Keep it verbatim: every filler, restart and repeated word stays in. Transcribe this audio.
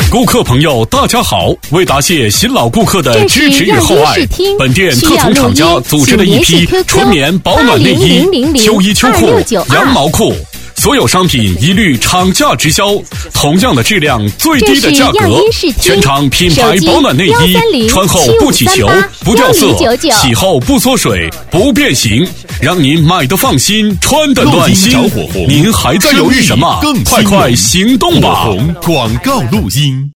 顾客朋友，大家好！为答谢新老顾客的支持与厚爱，本店特从厂家组织了一批纯棉保暖内衣、秋衣秋裤、羊毛裤，所有商品一律厂价直销，同样的质量，最低的价格，全场品牌保暖内衣，穿后不起球、不掉色，洗后不缩水、不变形，让您买得放心，穿得暖心。您还在犹豫什么？快快行动吧！ 广告录音。